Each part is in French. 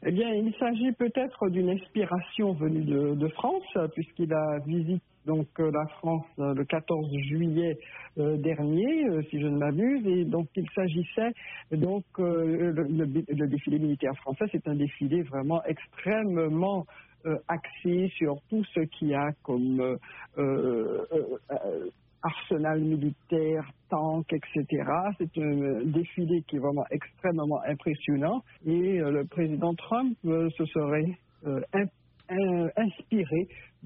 Eh bien, il s'agit peut-être d'une inspiration venue de France, puisqu'il a visité donc la France le 14 juillet dernier, si je ne m'abuse, et donc il s'agissait donc le défilé militaire français, c'est un défilé vraiment extrêmement axé sur tout ce qu'il y a comme arsenal militaire, tanks, etc. C'est un défilé qui est vraiment extrêmement impressionnant et le président Trump se serait inspiré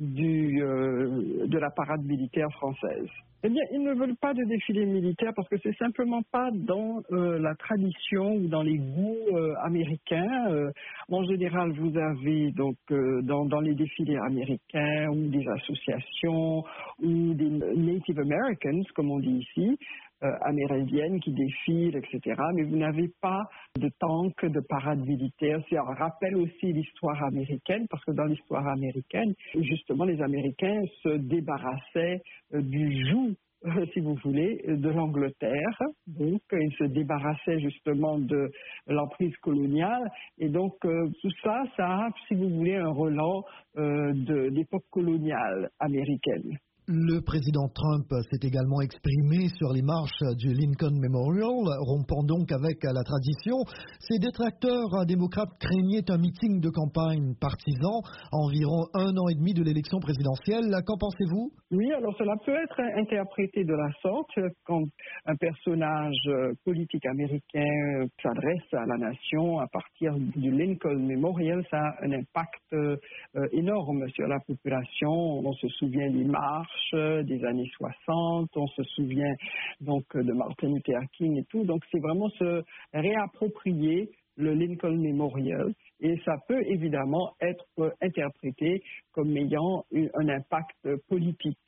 de la parade militaire française. Eh bien, ils ne veulent pas de défilé militaire parce que c'est simplement pas dans la tradition ou dans les goûts américains. En général, vous avez donc dans les défilés américains ou des associations ou des Native Americans, comme on dit ici, amérindiennes qui défilent, etc. Mais vous n'avez pas de tanks, de parade militaire. Ça rappelle aussi l'histoire américaine, parce que dans l'histoire américaine, justement, les Américains se débarrassaient du joug, si vous voulez, de l'Angleterre. Donc, ils se débarrassaient justement de l'emprise coloniale. Et donc, tout ça, ça a, si vous voulez, un relent de l'époque coloniale américaine. Le président Trump s'est également exprimé sur les marches du Lincoln Memorial, rompant donc avec la tradition. Ses détracteurs démocrates craignaient un meeting de campagne partisan à environ 1 an et demi de l'élection présidentielle. Qu'en pensez-vous? Oui, alors cela peut être interprété de la sorte quand un personnage politique américain s'adresse à la nation à partir du Lincoln Memorial. Ça a un impact énorme sur la population. On se souvient des marches des années 60, on se souvient donc de Martin Luther King et tout. Donc c'est vraiment se réapproprier le Lincoln Memorial et ça peut évidemment être interprété comme ayant un impact politique.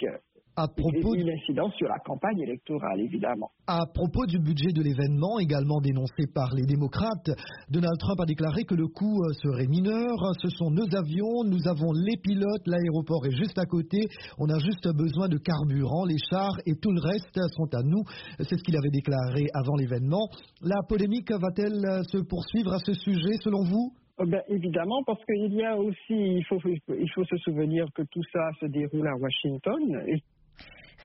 Et une incidence sur la campagne électorale, évidemment. À propos du budget de l'événement, également dénoncé par les démocrates, Donald Trump a déclaré que le coût serait mineur. Ce sont nos avions, nous avons les pilotes, l'aéroport est juste à côté. On a juste besoin de carburant, les chars et tout le reste sont à nous. C'est ce qu'il avait déclaré avant l'événement. La polémique va-t-elle se poursuivre à ce sujet, selon vous? Ben, évidemment, parce qu'il y a aussi, il faut se souvenir que tout ça se déroule à Washington. Et